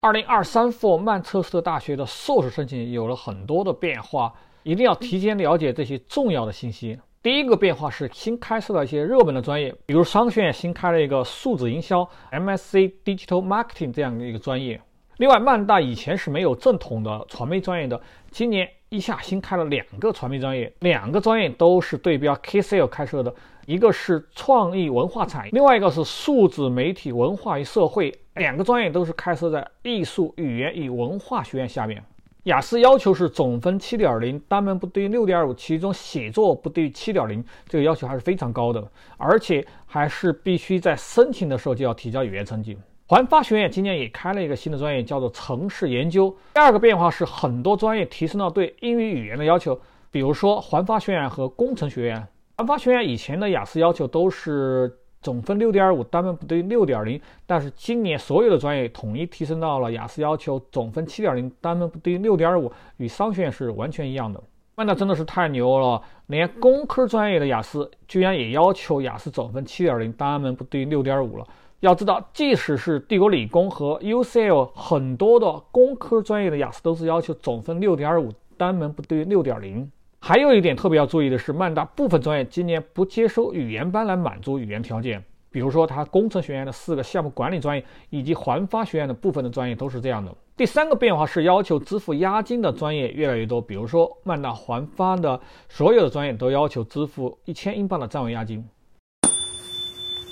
2023 for 曼彻斯特大学的硕士申请有了很多的变化，一定要提前了解这些重要的信息。第一个变化是新开设了一些热门的专业，比如商学院新开了一个数字营销 MSc Digital Marketing 这样的一个专业。另外，曼大以前是没有正统的传媒专业的，今年一下新开了2个传媒专业，2个专业都是对标 KCL 开设的，一个是创意文化产业，另外一个是数字媒体文化与社会，2个专业都是开设在艺术语言与文化学院下面。雅思要求是总分 7.0， 单门不低于 6.5， 其中写作不低于 7.0， 这个要求还是非常高的，而且还是必须在申请的时候就要提交语言成绩。环发学院今年也开了一个新的专业，叫做城市研究。第二个变化是很多专业提升了对英语语言的要求，比如说环发学院和工程学院。环发学院以前的雅思要求都是总分 6.5， 单门不低于 6.0， 但是今年所有的专业统一提升到了雅思要求总分 7.0， 单门不低于 6.5， 与商学院是完全一样的。曼大真的是太牛了，连工科专业的雅思居然也要求雅思总分 7.0， 单门不低于 6.5 了。要知道，即使是帝国理工和 UCL 很多的工科专业的雅思都是要求总分 6.5， 单门不低于 6.0。还有一点特别要注意的是，曼大部分专业今年不接收语言班来满足语言条件，比如说它工程学院的4个项目管理专业以及环发学院的部分的专业都是这样的。第三个变化是要求支付押金的专业越来越多，比如说曼大环发的所有的专业都要求支付1000英镑的站位押金。